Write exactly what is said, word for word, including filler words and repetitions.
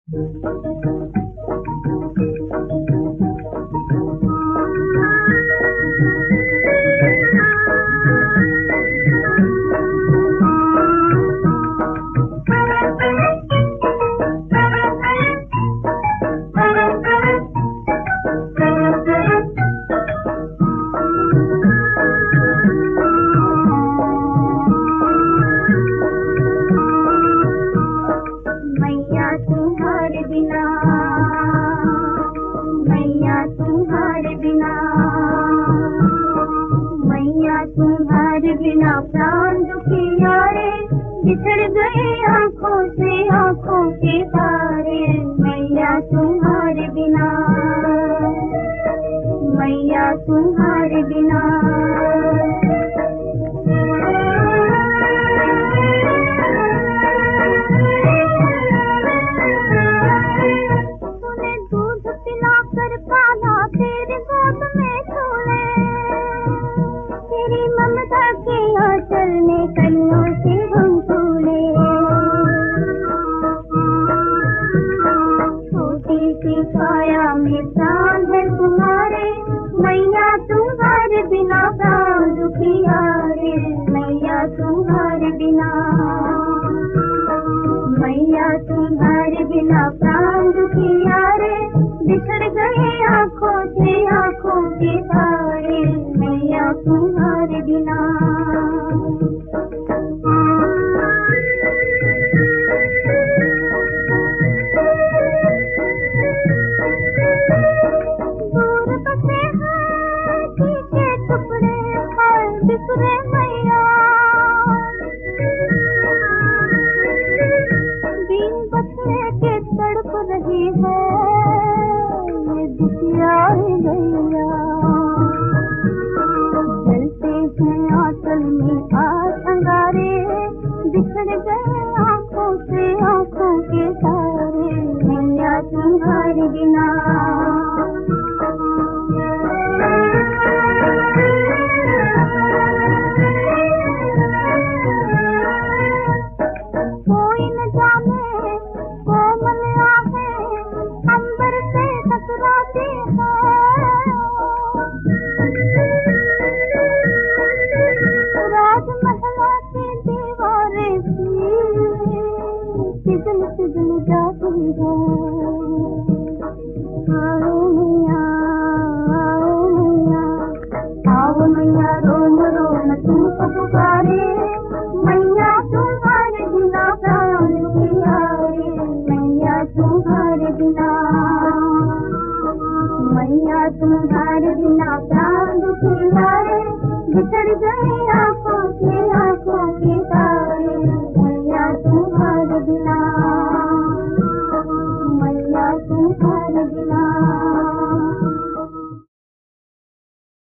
तुम्हारे बिना प्राण दुखिया रे, बिछड़ गए आँखों से आँखों के तारे। मैया तुम्हारे बिना, मैया तुम्हारे बिना। तूने दूध पिलाकर पाला, तेरे गोद में झूले, तेरी ममता के आंचल में कलियों से हम फूले। छोटी सी छाया में प्राण है तुम्हारे, मैया तुम्हारे बिना प्राण दुखिया रे। मैया तुम्हारे बिना, मैया तुम्हारे बिना प्राण दुखिया रे, बिछड़ गए आँखों से आँखों के तारे। मैया तुम्हारे बिना। दूर बसे हैं के टुकड़े पर बिखरे मैया, दीन बचने के तड़प रही है ये दुखिया गैया। जलते हैं आंचल में आज अंगारे, बिछड़ गए आँखों से आँखों के तारे। मैया तुम्हारे बिना, कोई न जाने कोमल आहें अंबर से टकराती हैं। राजमहल की दीवारें पिघल पिघल जाती है। आओ मैया, आओ मैया, आओ मैया, रोम रोम तुमको पुकारे। मैया तुम्हारे बिना प्राण दुखिया रे। मैया तुम्हारे बिना, मैया तुम्हारे बिना प्राण दुखिया रे, बिछड़ गए आँखों से आँखों के तारे। मैया तुम्हारे बिना, मैया तुम्हारे बिना।